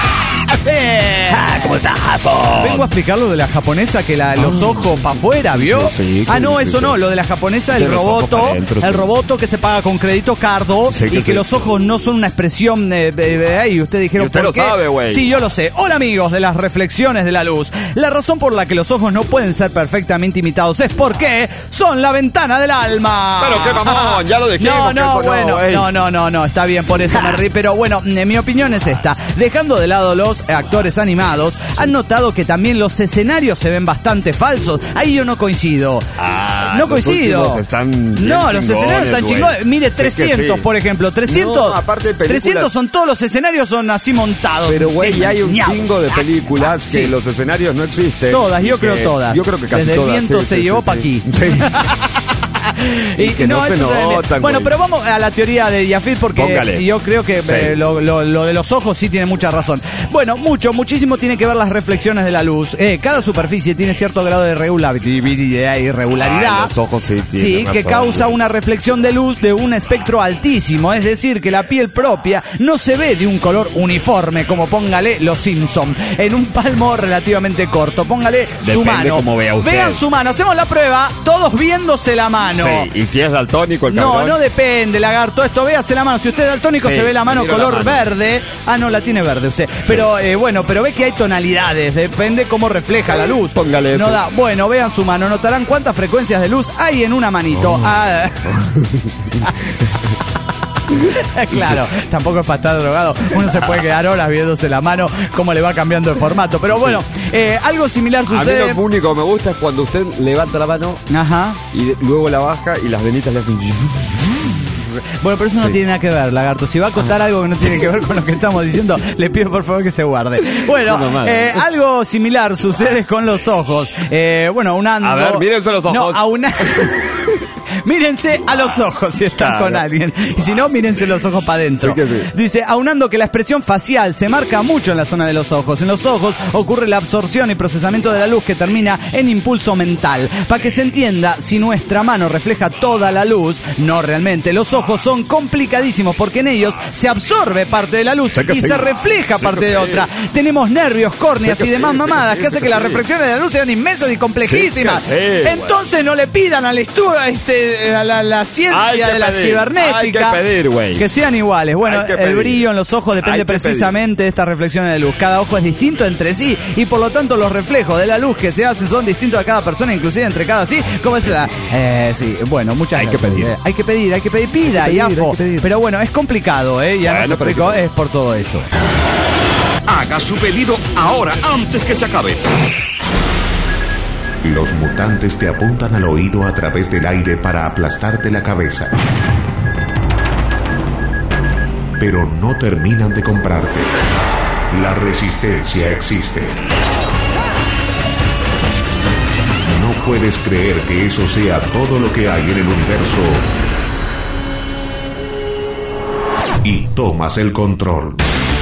¿Cómo estás, Vengo a explicar lo de la japonesa, que los ojos para afuera, ¿vio? No, lo de la japonesa, el roboto que se paga con crédito cardo y que los ojos no son una expresión y ustedes dijeron, y usted ¿por qué? Lo sabe, güey. Sí, yo lo sé. Hola, amigos de las reflexiones de la luz. La razón por la que los ojos no pueden ser perfectamente imitados es porque son la ventana del alma. Pero qué mamón, ya lo dijimos. No, está bien, por eso me rí. Pero bueno, mi opinión es esta. Dejando de lado los actores animados, han notado que también los escenarios se ven bastante falsos. Ahí yo no coincido. No coincido. Los escenarios están chingones. Mire, 300, por ejemplo. 300, aparte de películas, 300 son todos los escenarios, son así montados. Pero güey, hay un chingo de películas que los escenarios no existen. Todas, yo creo todas. Yo creo que casi desde todas. El viento se llevó para aquí. Sí. Y que no se notan. Bueno, pero vamos a la teoría de Yafid, porque yo creo que lo de los ojos sí tiene mucha razón. Bueno, muchísimo tiene que ver las reflexiones de la luz. Cada superficie tiene cierto grado de irregularidad. Los ojos sí tienen que razón, causa una reflexión de luz de un espectro altísimo. Es decir, que la piel propia no se ve de un color uniforme, como póngale los Simpson, en un palmo relativamente corto. Póngale su mano. Como vea usted. Vean su mano. Hacemos la prueba, todos viéndose la mano. Sí, y si es daltónico el cabrón. No depende, lagarto. Esto, véase la mano. Si usted es daltónico, se ve la mano color verde. No, la tiene verde usted. Pero pero ve que hay tonalidades. Depende cómo refleja la luz. Póngale eso. Bueno, vean su mano. Notarán cuántas frecuencias de luz hay en una manito. Claro, tampoco es para estar drogado. Uno se puede quedar horas viéndose la mano, cómo le va cambiando de formato. Pero bueno, algo similar sucede. A mí lo único que me gusta es cuando usted levanta la mano y luego la baja y las venitas le hacen... Bueno, pero eso no tiene nada que ver, lagarto. Si va a contar algo que no tiene que ver con lo que estamos diciendo, le pido por favor que se guarde. Bueno, algo similar sucede con los ojos. Aunando... A ver, mírense los ojos. Mírense a los ojos si están con alguien. Y si no, mírense los ojos para adentro. Dice, aunando que la expresión facial se marca mucho en la zona de los ojos. En los ojos ocurre la absorción y procesamiento de la luz que termina en impulso mental. Para que se entienda, si nuestra mano refleja toda la luz, no realmente. Los ojos son complicadísimos porque en ellos se absorbe parte de la luz y se refleja parte de otra. Tenemos nervios, córneas y demás mamadas que hace que las reflexiones de la luz sean inmensas y complejísimas. Entonces no le pidan al estudio a la ciencia de la cibernética que sean iguales. Bueno, el brillo en los ojos depende precisamente de estas reflexiones de luz. Cada ojo es distinto entre sí y por lo tanto los reflejos de la luz que se hacen son distintos a cada persona, inclusive entre cada sí. ¿Cómo es la? Muchas hay que pedir. Hay que pedir, pida y afo. Pero bueno, es complicado, ya no explico, es por todo eso. Haga su pedido ahora, antes que se acabe. Los mutantes te apuntan al oído a través del aire para aplastarte la cabeza. Pero no terminan de comprarte. La resistencia existe. No puedes creer que eso sea todo lo que hay en el universo y tomas el control.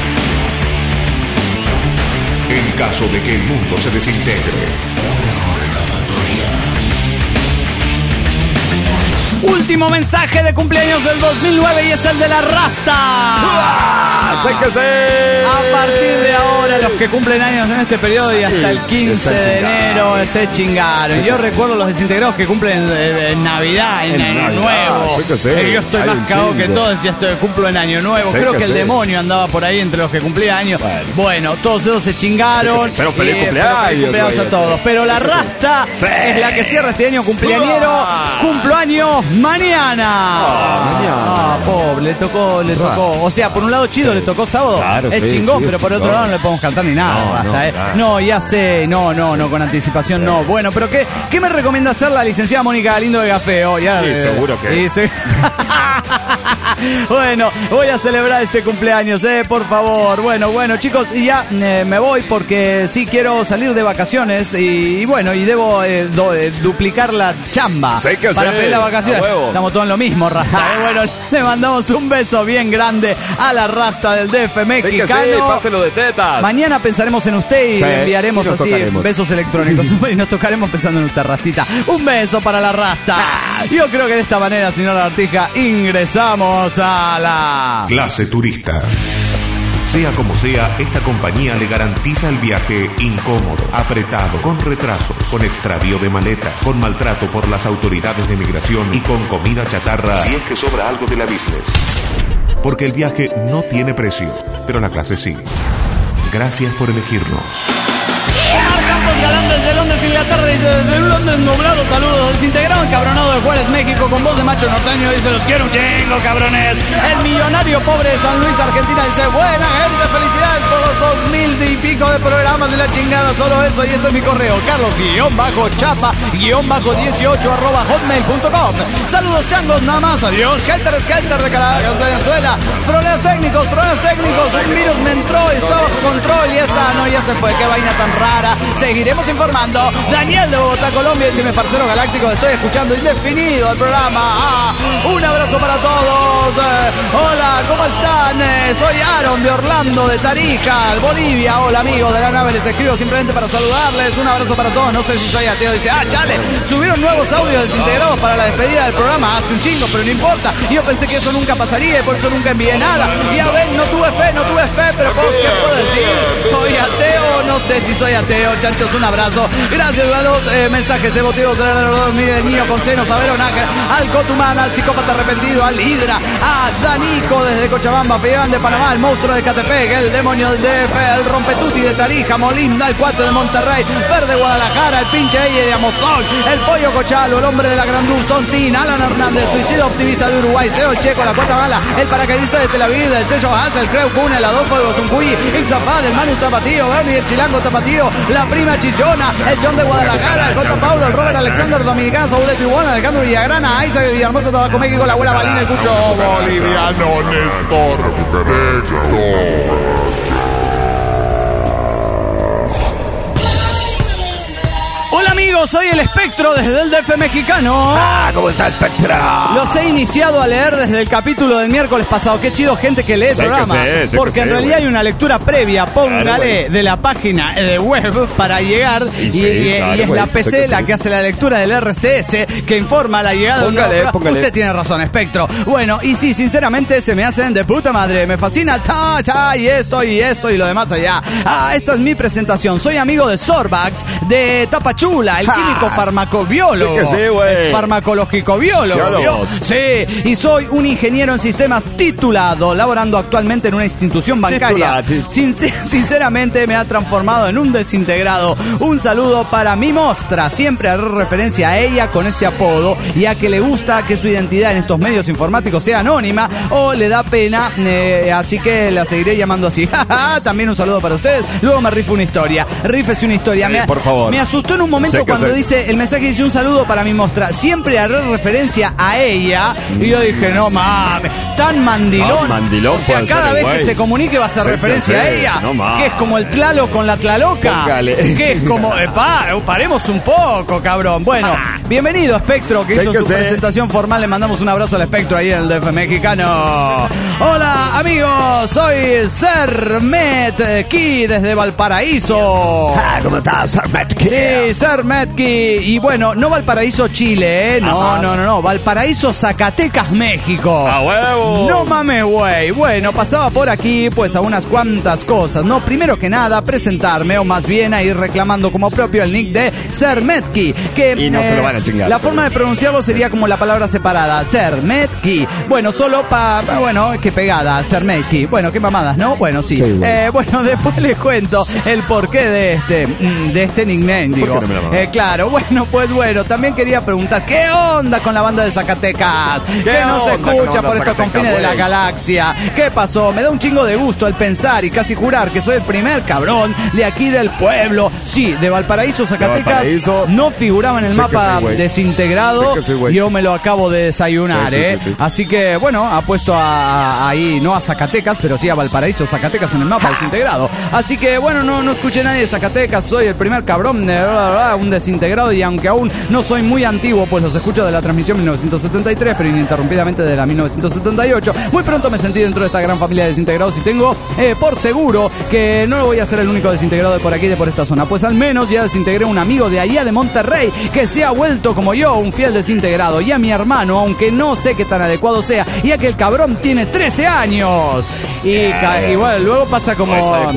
En caso de que el mundo se desintegre. Último mensaje de cumpleaños del 2009 y es el de la Rasta. ¡Séquese! A partir de ahora, los que cumplen años en este periodo y hasta el 15 de enero se chingaron. Yo recuerdo los desintegrados que cumplen en Navidad, en Año Nuevo. Yo estoy más cagado que todos y estoy cumplo en Año Nuevo. Creo que el demonio andaba por ahí entre los que cumplían años. Bueno, todos esos se chingaron. Pero feliz cumpleaños a todos. Pero la Rasta es la que cierra este año cumpleañero. Cumplo años mañana. Pobre, le tocó. O sea, por un lado chido, le tocó sábado. Claro, es chingón, pero por otro lado no le podemos cantar ni nada. No, ya sé. No, con anticipación no. Bueno, pero ¿qué me recomienda hacer la licenciada Mónica Galindo de Gafeo? Seguro que. Bueno, voy a celebrar este cumpleaños, por favor. Bueno, chicos, y ya me voy porque sí quiero salir de vacaciones y debo duplicar la chamba para pedir la vacación. Estamos todos en lo mismo, Rasta. Bueno, le mandamos un beso bien grande a la Rasta del DF mexicano. Sí, páselo de tetas. Mañana pensaremos en usted y le enviaremos así besos electrónicos. Y nos tocaremos pensando en usted, Rastita. Un beso para la Rasta. Yo creo que de esta manera, señora Artija, ingresamos a la clase turista. Sea como sea, esta compañía le garantiza el viaje incómodo, apretado, con retrasos, con extravío de maletas, con maltrato por las autoridades de migración y con comida chatarra si es que sobra algo de la business. Porque el viaje no tiene precio, pero la clase sí. Gracias por elegirnos. Campos Galán desde Londres, Inglaterra, dice desde Londres nublado, saludos. Desintegrado encabronado de Juárez, México, con voz de macho norteño, dice los quiero un chingo, cabrones. El millonario pobre de San Luis, Argentina, dice buena gente, felicidades por los 2000 y pico de programas de la chingada, solo eso. Y este es mi correo, carlos-chapa-18@hotmail.com. Saludos changos, nada más, adiós. Skelter de Caracas, Venezuela. Problemas técnicos, un virus me entró, está bajo control y ya se fue, qué vaina tan rara. Seguiremos informando. Daniel de Bogotá, Colombia, dice mi parcero galáctico, estoy escuchando indefinido el programa. Un abrazo para todos. Hola, ¿cómo están? Soy Aaron de Orlando, de Tarija, Bolivia. Hola amigos de la nave, les escribo simplemente para saludarles. Un abrazo para todos, no sé si soy ateo. Dice, chale, subieron nuevos audios desintegrados para la despedida del programa. Hace un chingo, pero no importa. Yo pensé que eso nunca pasaría y por eso nunca envié nada. Y a ver, no tuve fe, pero vos, ¿qué puedo decir? ¿Soy ateo? No sé si soy ateo, chanchos, un abrazo. Gracias a los mensajes emotivos de del niño con senos, a Veronaca, al Cotumán, al psicópata arrepentido, al Hidra, a Danico desde Cochabamba, Peyán de Panamá, el monstruo de Catepec, el demonio del DF, el rompetuti de Tarija, Molinda, el cuate de Monterrey, Verde Guadalajara, el pinche Eye de Amozón, el pollo Cochalo, el hombre de la Granduz, Tontín, Alan Hernández, suicidio optimista de Uruguay, Seo Checo, la cuarta bala, el paracaidista de Tel Aviv, el sello Haas, el Creu Cuna, el Adolfo de Bozuncuy, Ixafad, el Manu Tapatío, Bernie, el Chilango Tapatío, la prima Chichona, el John de Guadalajara, el J. Paulo, el Robert Alexander Dominicano, Saúl de Tijuana, Alejandro Villagrana, Isaac de Villahermosa, Tabaco, México, la abuela Balina, el Cucho boliviano, Néstor. Hola amigos, soy el Espectro desde el DF mexicano. ¿Cómo está el Espectro? Los he iniciado a leer desde el capítulo del miércoles pasado. Qué chido gente que lee el programa. Porque en realidad hay una lectura previa, póngale, de la página de web para llegar. Y es la PC la que hace la lectura del RCS que informa la llegada de un nuevo programa. Usted tiene razón, Espectro. Bueno, y sí, sinceramente se me hacen de puta madre. Me fascina y esto y lo demás allá. Esta es mi presentación. Soy amigo de Sorbax, de Tapachula, el químico farmacobiólogo. El farmacológico biólogo. Sí, y soy un ingeniero en sistemas titulado, laborando actualmente en una institución bancaria. Sinceramente me ha transformado en un desintegrado. Un saludo para mi mostra. Siempre haré referencia a ella con este apodo, ya que le gusta que su identidad en estos medios informáticos sea anónima o le da pena, así que la seguiré llamando así. También un saludo para ustedes. Luego me rifo una historia. Rífese una historia. Sí, por favor. Me asustó en un momento cuando cuando dice, el mensaje dice un saludo para mi mostra, siempre haré referencia a ella. Y yo dije, no mames, tan mandilón. Mandilón, o sea, cada vez que se comunique va a hacer referencia a ella. No mames. Que es como el Tlaloc con la Tlaloca. Póngale. Que es como, paremos un poco, cabrón. Bueno, bienvenido, Espectro, que hizo su presentación formal. Le mandamos un abrazo al Espectro ahí en el DF mexicano. Hola, amigos, soy Sermetki desde Valparaíso. ¿Cómo estás, Sermetki? Sí, Sermetki. Y bueno, no Valparaíso, Chile, ¿eh? No. Valparaíso, Zacatecas, México. ¡A huevo! No mames, güey. Bueno, pasaba por aquí, pues, a unas cuantas cosas, ¿no? Primero que nada, presentarme, o más bien a ir reclamando como propio el nick de Sermetki. Que, y no se lo van a chingar. La forma de pronunciarlo sería como la palabra separada, Sermetki. Bueno, solo bueno, qué pegada, Sermetki. Bueno, qué mamadas, ¿no? Bueno, sí. Bueno, después les cuento el porqué de este nickname, digo. Claro, bueno, también quería preguntar, ¿qué onda con la banda de Zacatecas? Que no se escucha por estos confines de la galaxia. ¿Qué pasó? Me da un chingo de gusto el pensar y casi jurar que soy el primer cabrón de aquí del pueblo. Sí, de Valparaíso, Zacatecas. No figuraba en el mapa desintegrado. Yo me lo acabo de desayunar, sí. Así que, bueno, ha puesto ahí, no a Zacatecas, pero sí a Valparaíso, Zacatecas en el mapa desintegrado. Así que, bueno, no escuché nadie de Zacatecas. Soy el primer cabrón de un desintegrado, y aunque aún no soy muy antiguo, pues los escucho de la transmisión 1973, pero ininterrumpidamente de la 1978. Muy pronto me sentí dentro de esta gran familia de desintegrados y tengo por seguro que no voy a ser el único desintegrado de por aquí, de por esta zona. Pues al menos ya desintegré un amigo de allá de Monterrey que se ha vuelto como yo un fiel desintegrado, y a mi hermano, aunque no sé qué tan adecuado sea, ya que el cabrón tiene 13 años. Y bueno, luego pasa como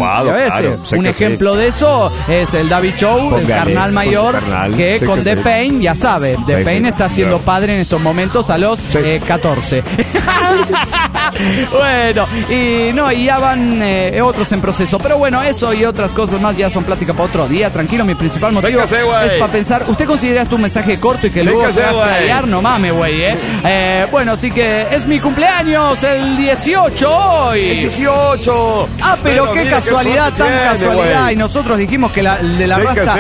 un ejemplo de eso es el David Show, el carnal mayor, que con The Pain, ya sabe, The Pain está siendo padre en estos momentos a los 14. Bueno, y ya van otros en proceso. Pero bueno, eso y otras cosas más ya son plática para otro día. Tranquilo, mi principal motivo es para pensar. ¿Usted considera esto un mensaje corto y que luego se va a playar? No mames, güey, bueno, así que es mi cumpleaños el 18 hoy. ¡El 18! Pero qué casualidad, tan casualidad. Y nosotros dijimos que el de la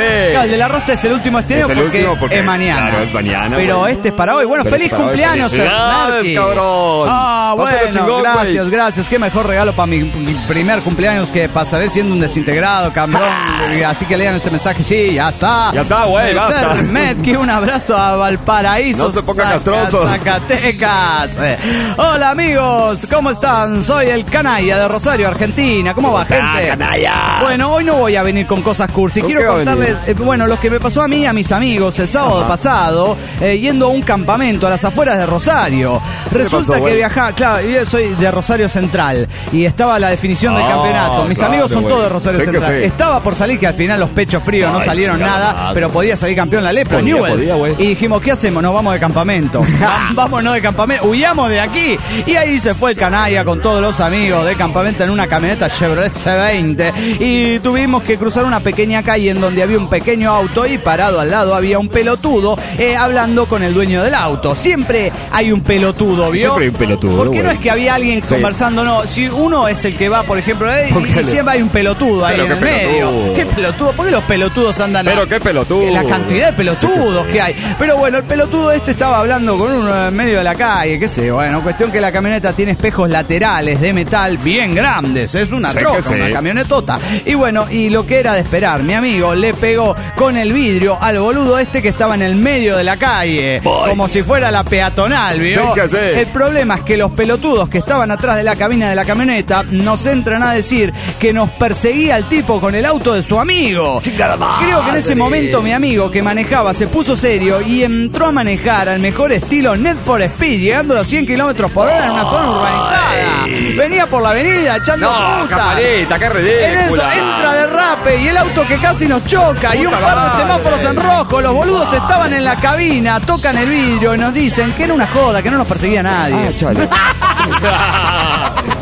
Rasta es el último estreno porque es mañana. Claro, es mañana. Pero este es para hoy. Bueno, feliz cumpleaños, Sermetki. Cabrón. Bueno, gracias. Qué mejor regalo para mi primer cumpleaños, que pasaré siendo un desintegrado, cabrón. Así que lean este mensaje. Sí, ya está. Ya está, güey, basta. Sermetki, un abrazo a Valparaíso. No se pongan castrosos. Zacatecas. Hola, amigos. ¿Cómo están? Soy el Canalla de Rosario, Argentina. ¿Cómo va, gente? Canalla. Bueno, hoy no voy a venir con cosas cursi. Quiero contarles, lo que me pasó a mí y a mis amigos el sábado pasado, yendo a un campamento a las afueras de Rosario. Resulta que viajaba, claro, yo soy de Rosario Central y estaba la definición del campeonato. Mis amigos son todos de Rosario Central. Estaba por salir, que al final los pechos fríos no salieron nada, pero podía salir campeón la Lepra, Newell. Y dijimos, ¿qué hacemos? Nos vamos de campamento. Vámonos de campamento, huyamos de aquí. Y ahí se fue el Canalla con todos los amigos de campamento en una camioneta Chevrolet C20. Y tuvimos que cruzar una pequeña calle en donde había un pequeño auto, y parado al lado había un pelotudo hablando con el dueño del auto. Siempre hay un pelotudo, ¿vio? Siempre hay un pelotudo. Porque no es que había alguien conversando, no. Si uno es el que va, por ejemplo, y siempre hay un pelotudo ahí en el medio. ¿Qué pelotudo? ¿Por qué los pelotudos andan Pero qué pelotudo. La cantidad de pelotudos que hay. Pero bueno, el pelotudo estaba hablando con uno en medio de la calle, qué sé. Bueno, cuestión que la camioneta tiene espejos laterales de metal bien grandes. Es una troca, una camionetota. Y bueno, y lo que era de esperar, mi amigo le pegó con el vidrio al boludo que estaba en el medio de la calle, como si fuera la peatonal, ¿vio? El problema es que los pelotudos que estaban atrás de la cabina de la camioneta nos entran a decir que nos perseguía el tipo con el auto de su amigo. Creo que en ese momento mi amigo que manejaba se puso serio y entró a manejar al mejor estilo Need for Speed, llegando a los 100 kilómetros por hora en una zona urbanizada. Venía por la avenida echando puta. Camarita, qué ridícula. En eso entra derrape y el auto que casi nos choca, y un par de semáforos en rojo. Los boludos estaban en la cabina, tocan el vidrio y nos dicen que era una joda, que no nos perseguía nadie.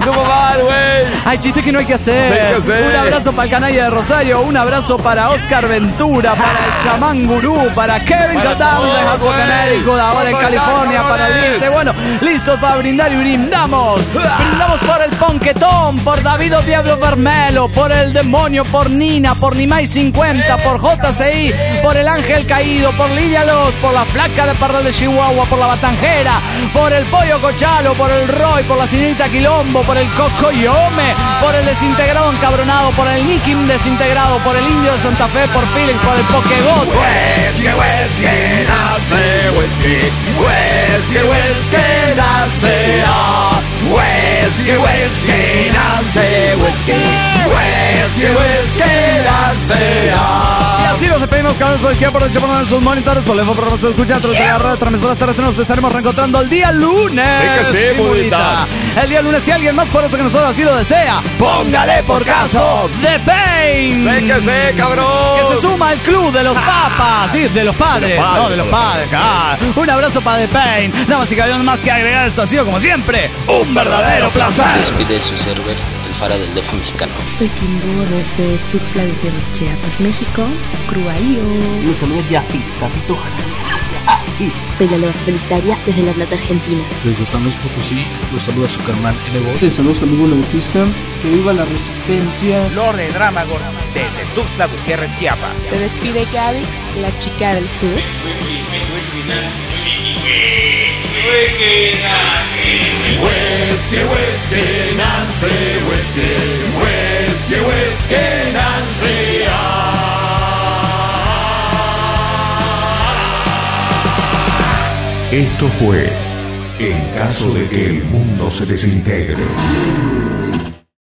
Estuvo mal, güey. Hay chistes que no hay que hacer. Sí, hay que hacer. Un abrazo para el canalla de Rosario, un abrazo para Oscar Ventura, para el chamán gurú, para Kevin Catán de Connecticut, ahora en California, para Lince. Bueno, listos para brindar y brindamos. Brindamos por el Ponquetón, por David Diablo Vermelo, por el demonio, por Nina, por Nimay 50, por JCI, por el Ángel Caído, por Lidia Los, por la Flaca de Parral de Chihuahua, por la Batanjera, por el Pollo Cochalo, por el Roy, por la Señorita Quilombo, por el Cocoyome, por el Desintegrado Encabronado, por el Nikim Desintegrado, por el Indio de Santa Fe, por Felix, por el Pokegot. Whisky, whisky, nace whisky. Whisky, whisky, nace whisky, whisky, nace whisky. Whisky, whisky, nace Y así nos despedimos, cabrón, por izquierda, por derecha, por en sus monitores, por lejos, por nuestro escucha, tras de la red, transmisoras terrestres, nos estaremos reencontrando el día lunes. Sí que sí, budita. El día lunes, si alguien más poderoso que nosotros así lo desea, póngale por caso The Pain. Sí que sí, cabrón. Que se suma al club de los papas, sí, de los padres, no de los padres, claro. Un abrazo para The Pain. Nada más y cabrón, más que agregar, esto ha sido como siempre un verdadero placer. Despide su server, el Fara del DF mexicano. Soy Kimbo desde Tuxtla Gutiérrez, Chiapas, México. Cruayo. Los saludos de Afi, Capito. Soy la Loa Solitaria desde La Plata, Argentina. Desde San Luis Potosí, los saluda su carnal Evo. Desde saludos a Lugo Bautista, que viva la resistencia. Lore Dramagon desde Tuxtla Gutiérrez, Chiapas. Se despide Gavix, la chica del sur. Whisky, whisky, Nancy, whisky. Whisky, whisky, Nancy. Esto fue En caso de que el mundo se desintegre.